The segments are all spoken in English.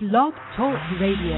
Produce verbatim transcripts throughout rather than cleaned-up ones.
Blog Talk Radio.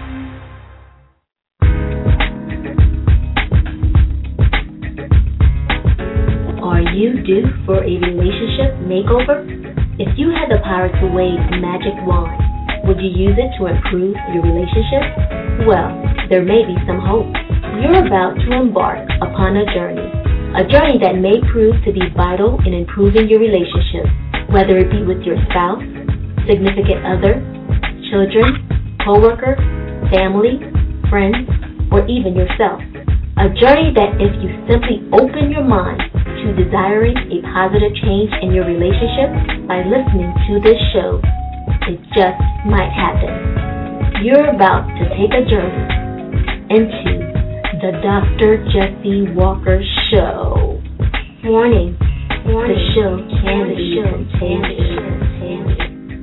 Are you due for a relationship makeover? If you had the power to wave a magic wand, would you use it to improve your relationship? Well, there may be some hope. You're about to embark upon a journey, a journey that may prove to be vital in improving your relationship, whether it be with your spouse, significant other, children, co-worker, family, friends, or even yourself. A journey that if you simply open your mind to desiring a positive change in your relationship by listening to this show, it just might happen. You're about to take a journey into the Doctor Jesse Walker Show. Warning, Warning. The show can be contagious.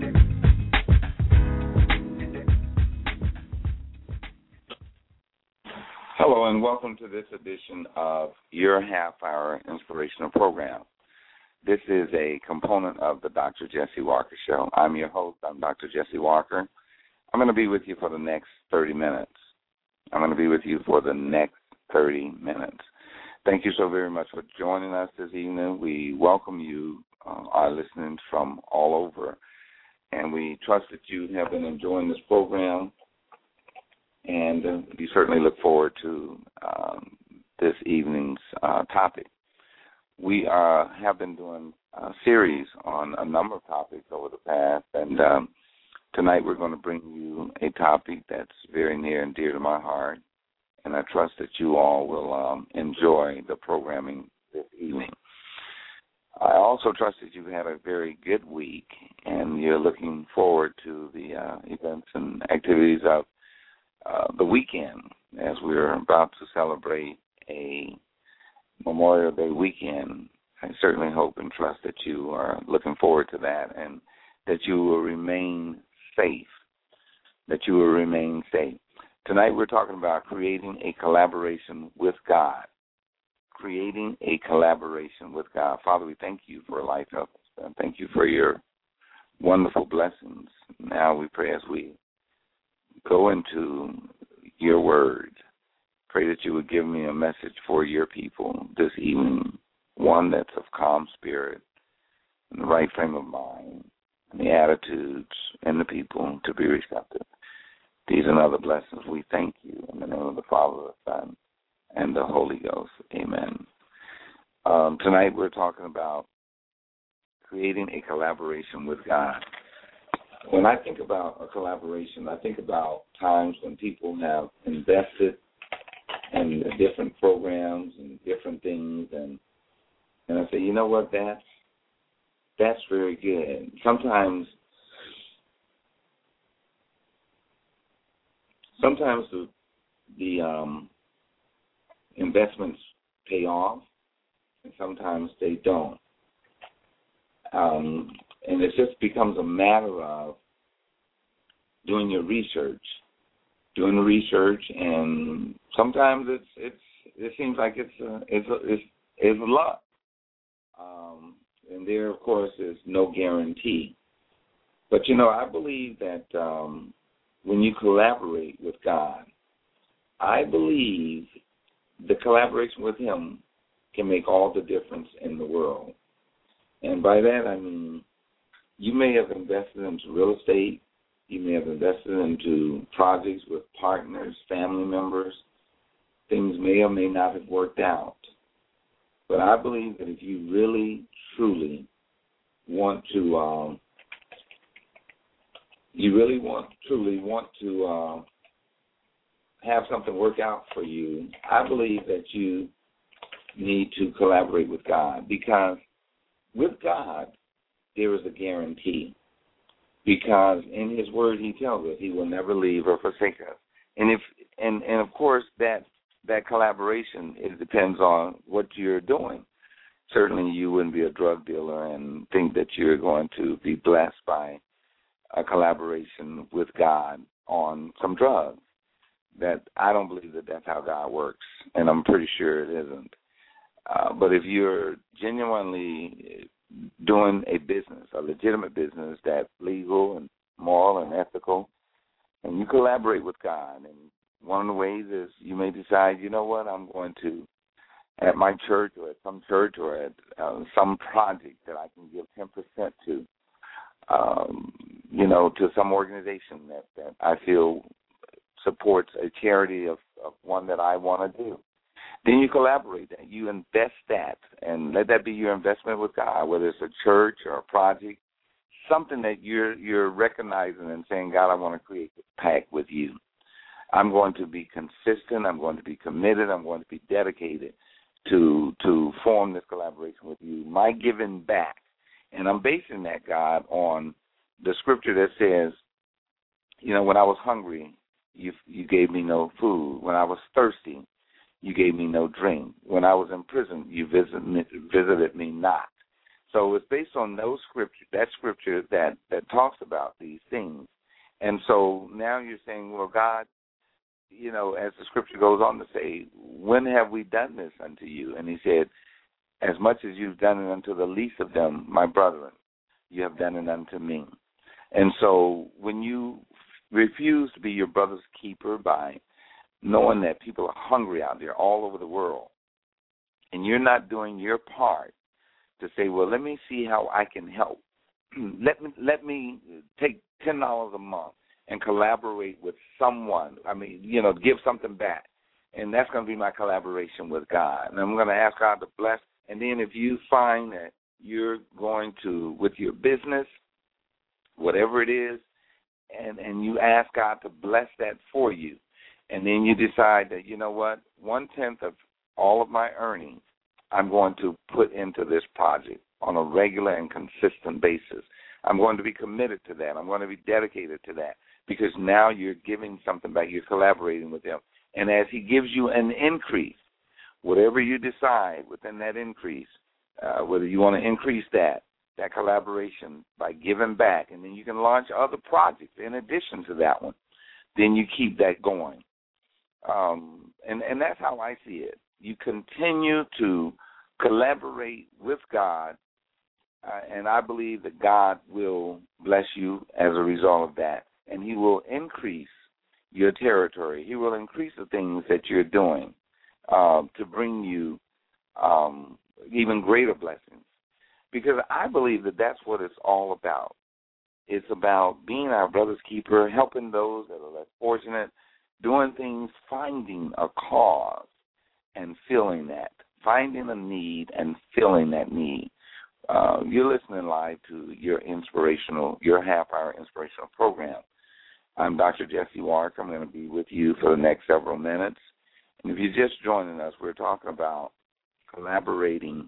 Hello and welcome to this edition of your half-hour inspirational program. This is a component of the Doctor Jesse Walker Show. I'm your host. I'm Doctor Jesse Walker. I'm going to be with you for the next thirty minutes. I'm going to be with you for the next thirty minutes. Thank you so very much for joining us this evening. We welcome you, uh, our listeners from all over, and we trust that you have been enjoying this program. And uh, we certainly look forward to um, this evening's uh, topic. We uh, have been doing a series on a number of topics over the past, and um, tonight we're going to bring you a topic that's very near and dear to my heart, and I trust that you all will um, enjoy the programming this evening. I also trust that you've had a very good week, and you're looking forward to the uh, events and activities of Uh, the weekend, as we're about to celebrate a Memorial Day weekend. I certainly hope and trust that you are looking forward to that and that you will remain safe, that you will remain safe. Tonight we're talking about creating a collaboration with God, creating a collaboration with God. Father, we thank you for life, help us, and thank you for your wonderful blessings. Now we pray as we go into your word. Pray that you would give me a message for your people this evening, one that's of calm spirit and the right frame of mind and the attitudes and the people to be receptive. These and other blessings we thank you in the name of the Father, the Son, and the Holy Ghost. Amen. Um, tonight we're talking about creating a collaboration with God. When I think about a collaboration, I think about times when people have invested in different programs and different things, and and I say, you know what, that's that's very good. Sometimes, sometimes the the um, investments pay off, and sometimes they don't. Um, And it just becomes a matter of doing your research, doing the research, and sometimes it's it's it seems like it's a, it's a, it's, it's luck. Um, and there, of course, is no guarantee. But you know, I believe that um, when you collaborate with God, I believe the collaboration with Him can make all the difference in the world. And by that I mean, you may have invested into real estate. You may have invested into projects with partners, family members. Things may or may not have worked out. But I believe that if you really, truly want to, um, you really want, truly want to uh, have something work out for you, I believe that you need to collaborate with God, because with God, there is a guarantee, because in His Word He tells us He will never leave or forsake us. And if and, and of course that that collaboration, it depends on what you're doing. Certainly you wouldn't be a drug dealer and think that you're going to be blessed by a collaboration with God on some drugs. That I don't believe that that's how God works, and I'm pretty sure it isn't. Uh, but if you're genuinely doing a business, a legitimate business that's legal and moral and ethical, and you collaborate with God. And one of the ways is you may decide, you know what, I'm going to, at my church or at some church or at uh, some project that I can give ten percent to, um, you know, to some organization that, that I feel supports a charity of, of one that I want to do. Then you collaborate that. You invest that, and let that be your investment with God, whether it's a church or a project, something that you're you're recognizing and saying, God, I want to create this pact with you. I'm going to be consistent. I'm going to be committed. I'm going to be dedicated to to form this collaboration with you. My giving back, and I'm basing that, God, on the scripture that says, you know, when I was hungry, you you gave me no food. When I was thirsty, you gave me no drink. When I was in prison, you visit me, visited me not. So it's based on those scripture, that scripture that, that talks about these things. And so now you're saying, well, God, you know, as the scripture goes on to say, when have we done this unto you? And he said, as much as you've done it unto the least of them, my brethren, you have done it unto me. And so when you refuse to be your brother's keeper by knowing that people are hungry out there all over the world, and you're not doing your part to say, well, let me see how I can help. let me let me take ten dollars a month and collaborate with someone. I mean, you know, give something back. And that's going to be my collaboration with God. And I'm going to ask God to bless. And then if you find that you're going to, with your business, whatever it is, and, and you ask God to bless that for you, and then you decide that, you know what, one-tenth of all of my earnings I'm going to put into this project on a regular and consistent basis. I'm going to be committed to that. I'm going to be dedicated to that because now you're giving something back. You're collaborating with Him. And as He gives you an increase, whatever you decide within that increase, uh, whether you want to increase that, that collaboration by giving back, and then you can launch other projects in addition to that one, then you keep that going. Um, and, and that's how I see it. You continue to collaborate with God, uh, and I believe that God will bless you as a result of that, and He will increase your territory. He will increase the things that you're doing uh, to bring you um, even greater blessings, because I believe that that's what it's all about. It's about being our brother's keeper, helping those that are less fortunate, doing things, finding a cause and filling that, finding a need and filling that need. Uh, you're listening live to your inspirational, your half-hour inspirational program. I'm Doctor Jesse Walker. I'm going to be with you for the next several minutes. And if you're just joining us, we're talking about collaborating,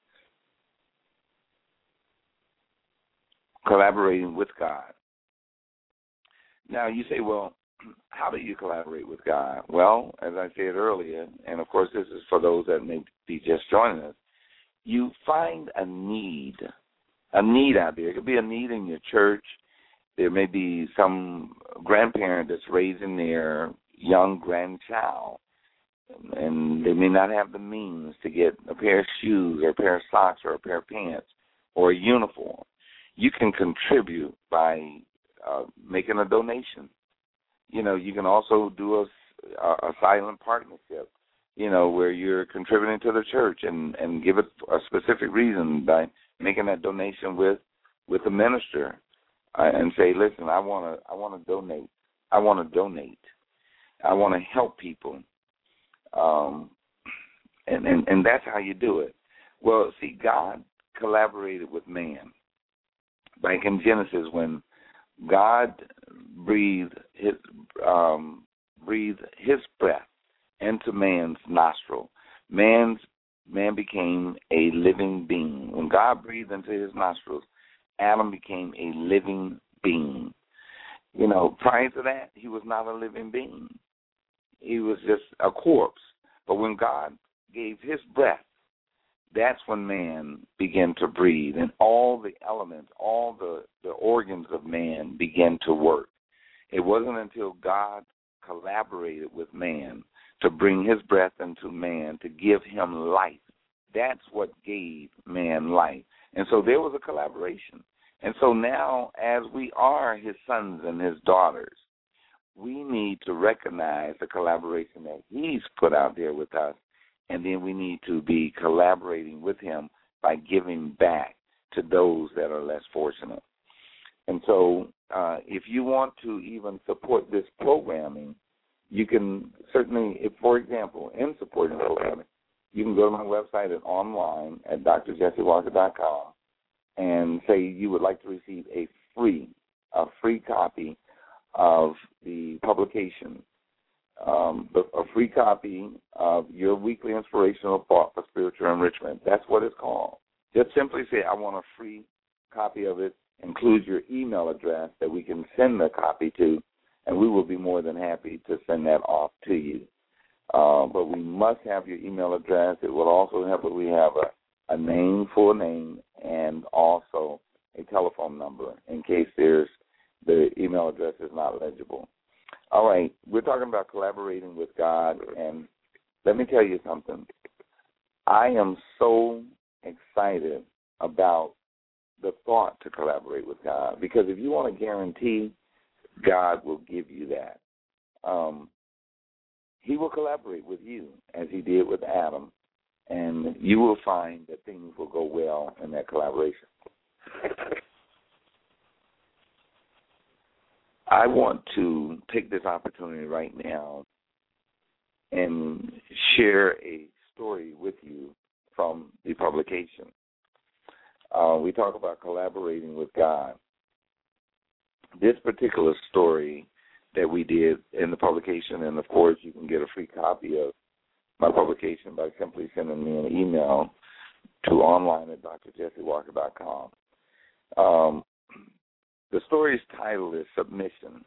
collaborating with God. Now, you say, well, how do you collaborate with God? Well, as I said earlier, and of course this is for those that may be just joining us, you find a need, a need out there. It could be a need in your church. There may be some grandparent that's raising their young grandchild, and they may not have the means to get a pair of shoes or a pair of socks or a pair of pants or a uniform. You can contribute by uh, making a donation. You know, you can also do a, a silent partnership, you know, where you're contributing to the church and, and give it a specific reason by making that donation with with the minister uh, and say, listen, I want to I want to donate. I want to donate. I want to help people. Um, and, and, and that's how you do it. Well, see, God collaborated with man. Like in Genesis, when God breathed his um, breathed his breath into man's nostril, man's man became a living being. When God breathed into his nostrils, Adam became a living being. You know, prior to that, he was not a living being. He was just a corpse. But when God gave his breath, that's when man began to breathe, and all the elements, all the, the organs of man began to work. It wasn't until God collaborated with man to bring his breath into man, to give him life. That's what gave man life. And so there was a collaboration. And so now, as we are his sons and his daughters, we need to recognize the collaboration that he's put out there with us, and then we need to be collaborating with him by giving back to those that are less fortunate. And so uh, if you want to even support this programming, you can certainly, if, for example, in supporting the programming, you can go to my website and online at d r jesse walker dot com and say you would like to receive a free, a free copy of the publication, um, a free copy of your weekly inspirational thought for spiritual enrichment. That's what it's called. Just simply say, I want a free copy of it. Include your email address that we can send the copy to, and we will be more than happy to send that off to you. Uh, but we must have your email address. It will also help if we have a, a name, full name, and also a telephone number in case there's the email address is not legible. All right, we're talking about collaborating with God, and let me tell you something. I am so excited about the thought to collaborate with God, because if you want a guarantee, God will give you that. Um, he will collaborate with you as he did with Adam, and you will find that things will go well in that collaboration. I want to take this opportunity right now and share a story with you from the publication. Uh, we talk about collaborating with God. This particular story that we did in the publication, and of course you can get a free copy of my publication by simply sending me an email to online at d r jesse walker dot com. Um, the story's title is Submission.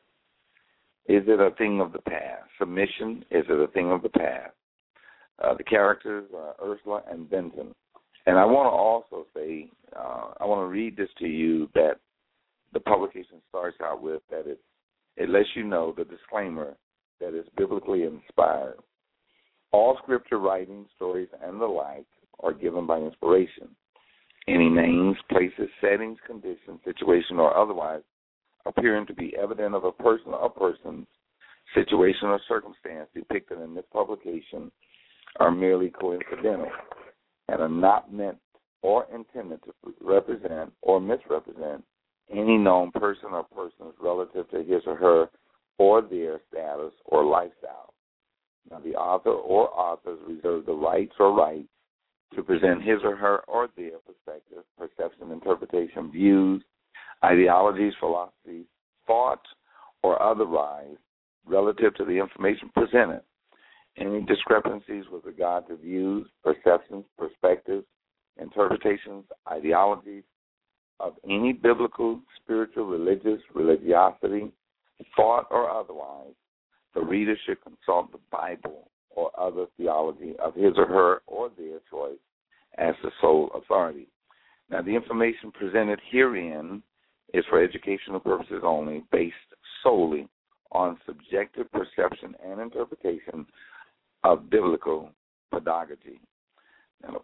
Is it a thing of the past? Submission, is it a thing of the past? Uh, the characters are Ursula and Benton. And I want to also say, uh, I want to read this to you that the publication starts out with, that it, it lets you know the disclaimer that it's biblically inspired. All scripture writings, stories, and the like are given by inspiration. Any names, places, settings, conditions, situation, or otherwise appearing to be evident of a person or persons, situation, or circumstance depicted in this publication are merely coincidental and are not meant or intended to represent or misrepresent any known person or persons relative to his or her or their status or lifestyle. Now, the author or authors reserve the rights or rights to present his or her or their perspective, perception, interpretation, views, ideologies, philosophies, thoughts, or otherwise relative to the information presented. Any discrepancies with regard to views, perceptions, perspectives, interpretations, ideologies of any biblical, spiritual, religious, religiosity, thought, or otherwise, the reader should consult the Bible or other theology of his or her or their choice as the sole authority. Now, the information presented herein is for educational purposes only, based solely on subjective perception and interpretation of biblical pedagogy. Now,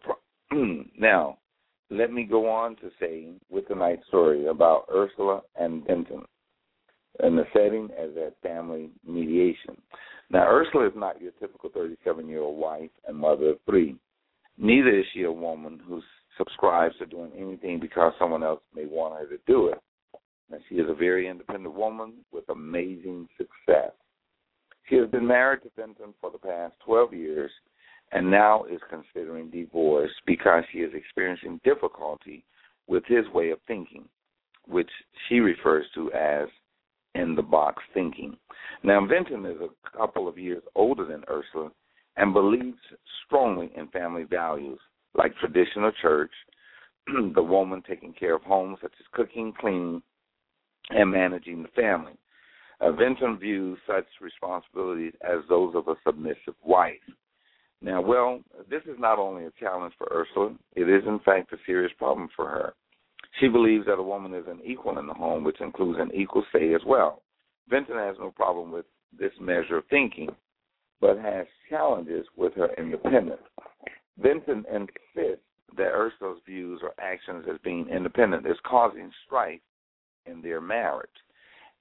now, let me go on to say with tonight's story about Ursula and Benton and the setting as a family mediation. Now, Ursula is not your typical thirty-seven-year-old wife and mother of three. Neither is she a woman who subscribes to doing anything because someone else may want her to do it. Now, she is a very independent woman with amazing success. She has been married to Benton for the past twelve years and now is considering divorce because she is experiencing difficulty with his way of thinking, which she refers to as in-the-box thinking. Now, Benton is a couple of years older than Ursula and believes strongly in family values like traditional church, the woman taking care of homes such as cooking, cleaning, and managing the family. Uh, Benton views such responsibilities as those of a submissive wife. Now, well, this is not only a challenge for Ursula, it is, in fact, a serious problem for her. She believes that a woman is an equal in the home, which includes an equal say as well. Benton has no problem with this measure of thinking, but has challenges with her independence. Benton insists that Ursula's views or actions as being independent is causing strife in their marriage.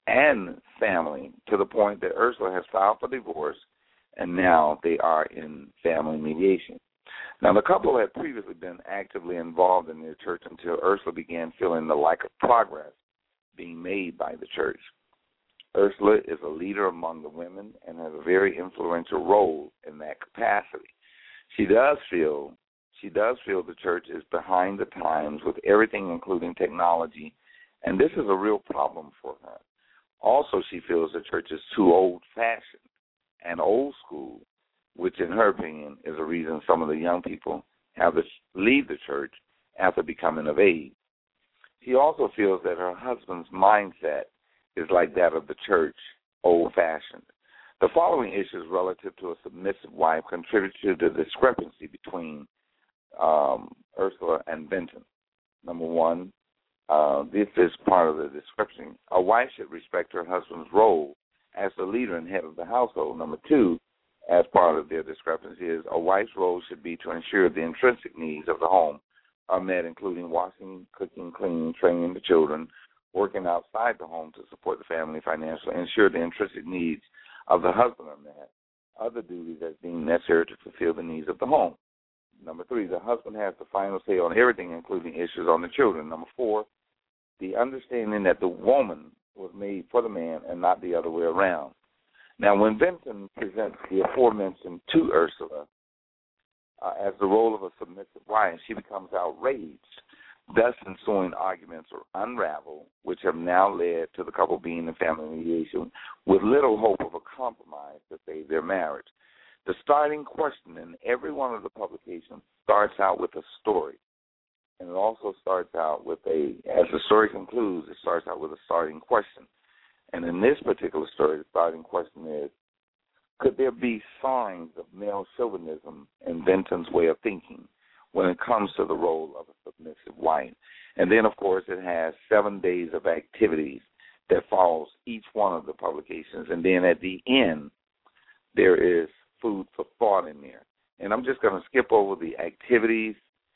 and family, to the point that Ursula has filed for divorce, and now they are in family mediation. Now, the couple had previously been actively involved in their church until Ursula began feeling the lack of progress being made by the church. Ursula is a leader among the women and has a very influential role in that capacity. She does feel she does feel the church is behind the times with everything, including technology, and this is a real problem for her. Also, she feels the church is too old-fashioned and old school, which in her opinion is a reason some of the young people have to leave the church after becoming of age. She also feels that her husband's mindset is like that of the church, old-fashioned. The following issues relative to a submissive wife contribute to the discrepancy between um, Ursula and Benton. Number one, uh, this is part of the discrepancy. A wife should respect her husband's role as the leader and head of the household. Number two, as part of their discrepancy, is a wife's role should be to ensure the intrinsic needs of the home are met, including washing, cooking, cleaning, training the children, working outside the home to support the family financially, ensure the intrinsic needs of the husband are met, other duties as deemed necessary to fulfill the needs of the home. Number three, the husband has the final say on everything, including issues on the children. Number four, the understanding that the woman was made for the man and not the other way around. Now, when Benton presents the aforementioned to Ursula uh, as the role of a submissive wife, she becomes outraged. Thus, ensuing arguments are unraveled, which have now led to the couple being in family mediation with little hope of a compromise to save their marriage. The starting question in every one of the publications starts out with a story, and it also starts out with a, as the story concludes, it starts out with a starting question. And in this particular story, the starting question is, could there be signs of male chauvinism in Benton's way of thinking when it comes to the role of a submissive wife? And then, of course, it has seven days of activities that follows each one of the publications. And then at the end, there is food for thought in there. And I'm just going to skip over the activities.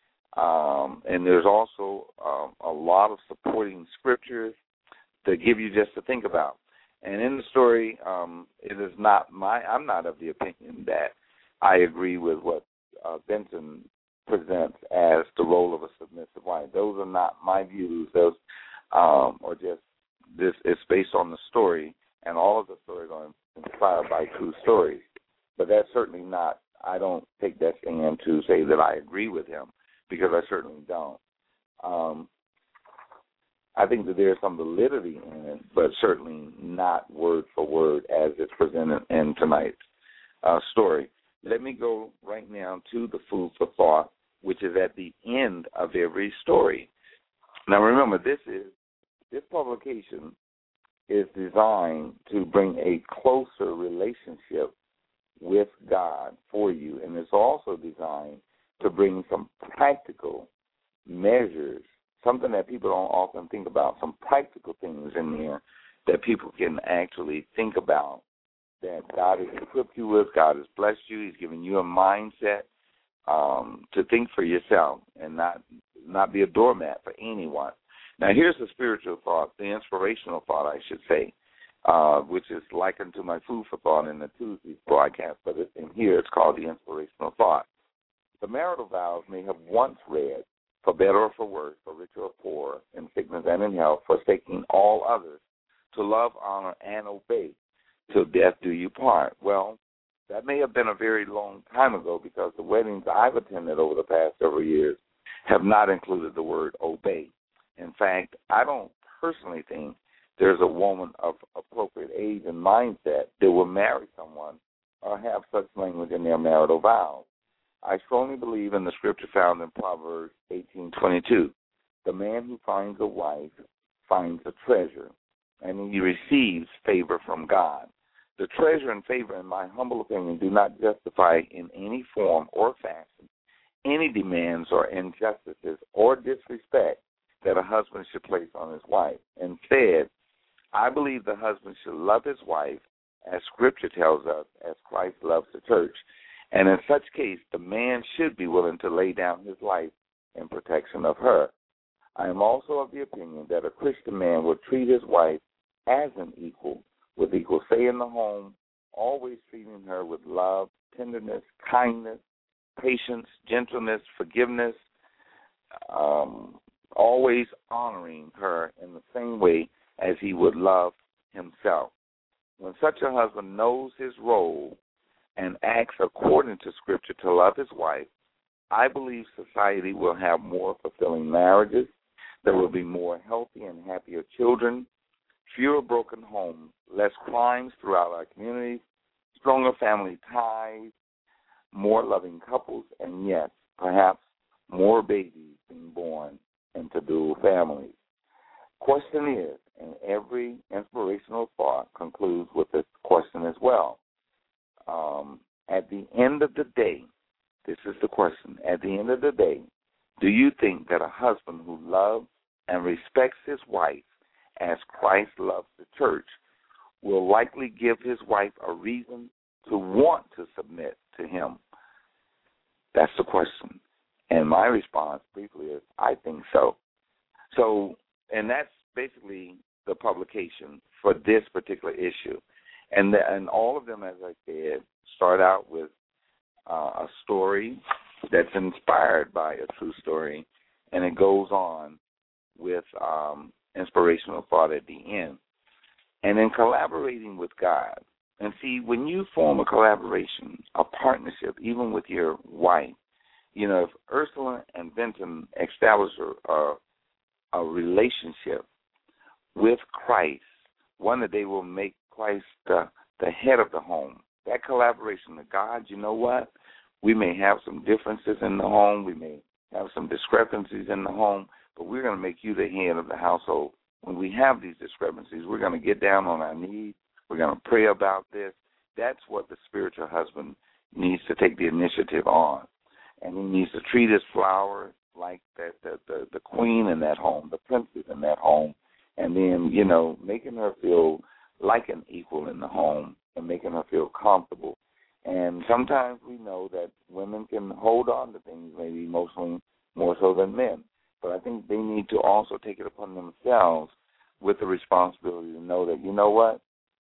Um, and there's also um, a lot of supporting scriptures to give you just to think about. And in the story, um, it is not my, I'm not of the opinion that I agree with what uh, Benton presents as the role of a submissive wife. Those are not my views. Those um, are just, this is based on the story, and all of the stories are inspired by true stories. But that's certainly not, I don't take that stand to say that I agree with him, because I certainly don't. Um, I think that there's some validity in it, but certainly not word for word as it's presented in tonight's uh, story. Let me go right now to the food for thought, which is at the end of every story. Now, remember, this is this publication is designed to bring a closer relationship with God for you, and it's also designed to bring some practical measures, something that people don't often think about, some practical things in there that people can actually think about, that God has equipped you with, God has blessed you, He's given you a mindset um, to think for yourself and not not be a doormat for anyone. Now, here's the spiritual thought, the inspirational thought, I should say, uh, which is likened to my food for thought in the Tuesday broadcast, but in here it's called the inspirational thought. The marital vows may have once read, for better or for worse, for rich or poor, in sickness and in health, forsaking all others, to love, honor, and obey, till death do you part. Well, that may have been a very long time ago, because the weddings I've attended over the past several years have not included the word obey. In fact, I don't personally think there's a woman of appropriate age and mindset that will marry someone or have such language in their marital vows. I strongly believe in the scripture found in Proverbs eighteen twenty-two. The man who finds a wife finds a treasure, and he receives favor from God. The treasure and favor, in my humble opinion, do not justify in any form or fashion any demands or injustices or disrespect that a husband should place on his wife. Instead, I believe the husband should love his wife, as Scripture tells us, as Christ loves the church. And in such case, the man should be willing to lay down his life in protection of her. I am also of the opinion that a Christian man will treat his wife as an equal, with equal say in the home, always treating her with love, tenderness, kindness, patience, gentleness, forgiveness, um, always honoring her in the same way as he would love himself. When such a husband knows his role and acts according to Scripture to love his wife, I believe society will have more fulfilling marriages. There will be more healthy and happier children, fewer broken homes, less crimes throughout our communities, stronger family ties, more loving couples, and yes, perhaps more babies being born into dual families. Question is, and every inspirational thought concludes with this question as well. Um, at the end of the day, this is the question, at the end of the day, do you think that a husband who loves and respects his wife as Christ loves the church will likely give his wife a reason to want to submit to him? That's the question. And my response briefly is, I think so. So, and that's basically the publication for this particular issue. And, the, and all of them, as I said, start out with uh, a story that's inspired by a true story, and it goes on with um, inspirational thought at the end. And in collaborating with God, and see, when you form a collaboration, a partnership, even with your wife, you know, if Ursula and Benton establish a, a, a relationship with Christ, one that they will make Christ the, the head of the home, that collaboration with God, you know what? We may have some differences in the home. We may have some discrepancies in the home, but we're going to make you the head of the household. When we have these discrepancies, we're going to get down on our knees. We're going to pray about this. That's what the spiritual husband needs to take the initiative on. And he needs to treat his flower like that, the, the, the queen in that home, the princess in that home, and then, you know, making her feel like an equal in the home and making her feel comfortable. And sometimes we know that women can hold on to things maybe emotionally more so than men. But I think they need to also take it upon themselves with the responsibility to know that, you know what,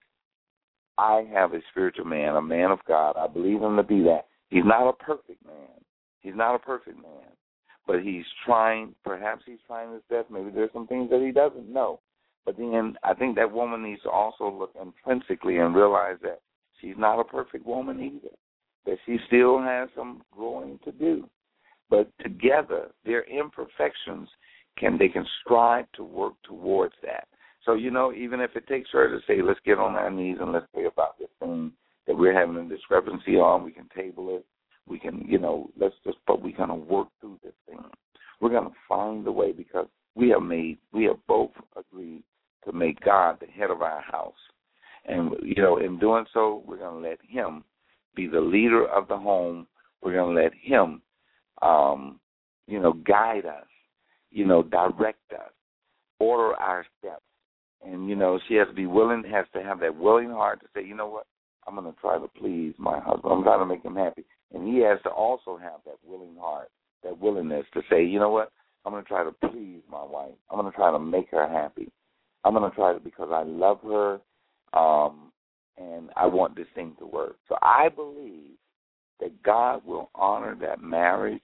I have a spiritual man, a man of God. I believe him to be that. He's not a perfect man. He's not a perfect man. But he's trying, perhaps he's trying his best. Maybe there's some things that he doesn't know. But then I think that woman needs to also look intrinsically and realize that she's not a perfect woman either, that she still has some growing to do. But together, their imperfections, can they can strive to work towards that. So, you know, even if it takes her to say, let's get on our knees and let's pray about this thing that we're having a discrepancy on, we can table it. We can, you know, let's just, but we're going to work through this thing. We're going to find a way because we have made, we have both agreed to make God the head of our house. And, you know, in doing so, we're going to let him be the leader of the home. We're going to let him, um, you know, guide us, you know, direct us, order our steps. And, you know, she has to be willing, has to have that willing heart to say, you know what, I'm going to try to please my husband. I'm trying to make him happy. And he has to also have that willing heart, that willingness to say, you know what, I'm going to try to please my wife. I'm going to try to make her happy. I'm going to try to, because I love her, um, and I want this thing to work. So I believe that God will honor that marriage.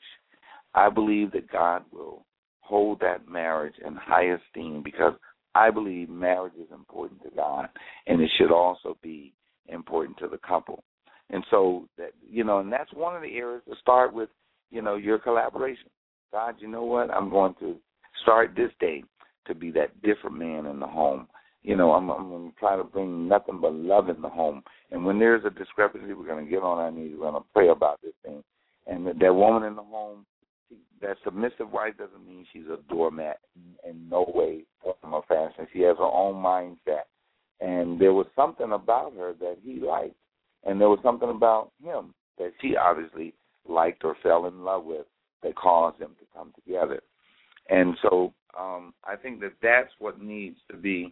I believe that God will hold that marriage in high esteem because I believe marriage is important to God, and it should also be important to the couple. And so, that you know, and that's one of the areas to start with, you know, your collaboration. God, you know what? I'm going to start this day to be that different man in the home. You know, I'm, I'm going to try to bring nothing but love in the home. And when there's a discrepancy, we're going to get on our knees. We're going to pray about this thing. And that, that woman in the home, that submissive wife doesn't mean she's a doormat in no way, form, or fashion. She has her own mindset. And there was something about her that he liked. And there was something about him that she obviously liked or fell in love with that caused them to come together. And so um, I think that that's what needs to be,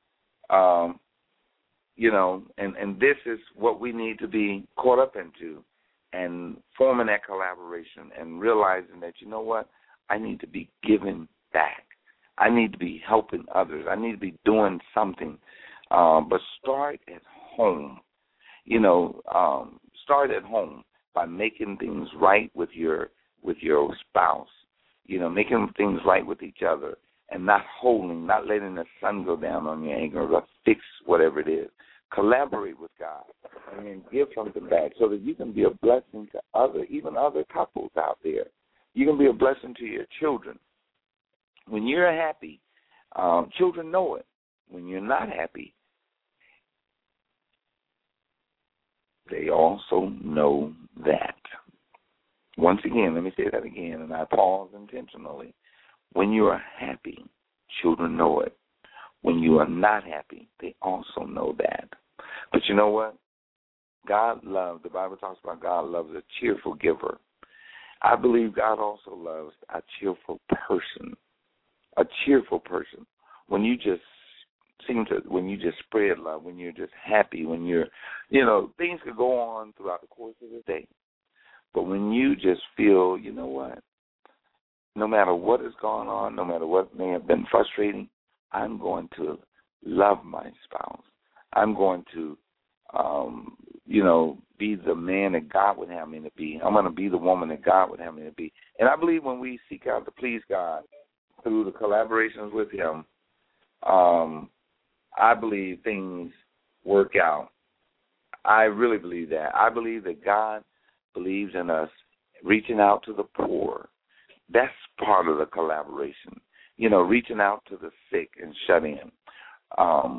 um, you know, and, and this is what we need to be caught up into and forming that collaboration and realizing that, you know what, I need to be giving back. I need to be helping others. I need to be doing something Um, but start at home. You know, um, start at home by making things right with your with your spouse. You know, making things right with each other, and not holding, not letting the sun go down on your anger, or fix whatever it is. Collaborate with God, and then give something back so that you can be a blessing to other, even other couples out there. You can be a blessing to your children. When you're happy, um, children know it. When you're not happy, they also know that. Once again, let me say that again, and I pause intentionally. When you are happy, children know it. When you are not happy, they also know that. But you know what? God loves, the Bible talks about God loves a cheerful giver. I believe God also loves a cheerful person, a cheerful person. When you just seem to, when you just spread love, when you're just happy, when you're, you know, things could go on throughout the course of the day. But when you just feel, you know what, no matter what is going on, no matter what may have been frustrating, I'm going to love my spouse. I'm going to, um, you know, be the man that God would have me to be. I'm going to be the woman that God would have me to be. And I believe when we seek out to please God through the collaborations with him, um, I believe things work out. I really believe that. I believe that God believes in us reaching out to the poor. That's part of the collaboration. You know, reaching out to the sick and shut in. Um,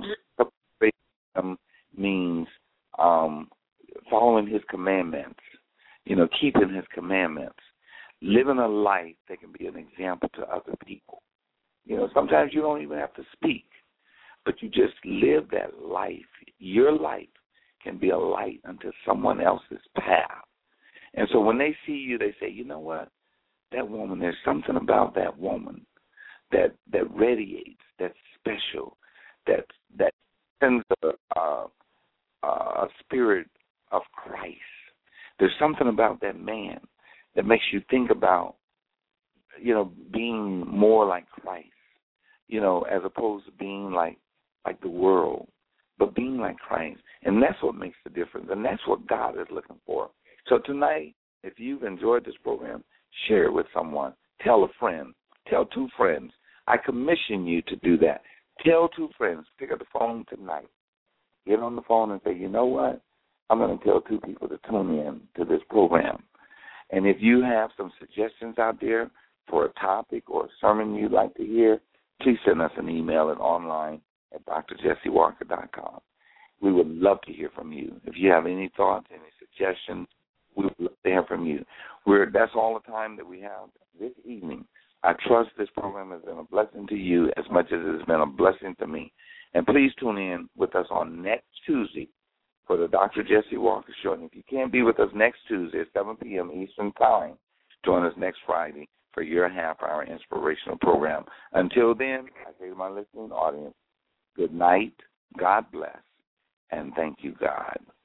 means um, following his commandments, you know, keeping his commandments, living a life that can be an example to other people. You know, sometimes you don't even have to speak, but you just live that life. Your life can be a light unto someone else's path. And so when they see you, they say, you know what? That woman, there's something about that woman that that radiates, that's special, that that sends a, a, a spirit of Christ. There's something about that man that makes you think about, you know, being more like Christ, you know, as opposed to being like like the world, but being like Christ. And that's what makes the difference, and that's what God is looking for. So tonight, if you've enjoyed this program, share it with someone. Tell a friend. Tell two friends. I commission you to do that. Tell two friends. Pick up the phone tonight. Get on the phone and say, you know what? I'm going to tell two people to tune in to this program. And if you have some suggestions out there for a topic or a sermon you'd like to hear, please send us an email at online at d r jesse walker dot com. We would love to hear from you. If you have any thoughts, any suggestions, we would love to hear from you. We're, that's all the time that we have this evening. I trust this program has been a blessing to you as much as it has been a blessing to me. And please tune in with us on next Tuesday for the Doctor Jesse Walker Show. And if you can't be with us next Tuesday at seven p.m. Eastern Time, join us next Friday for your half-hour inspirational program. Until then, I say to my listening audience, good night, God bless, and thank you, God.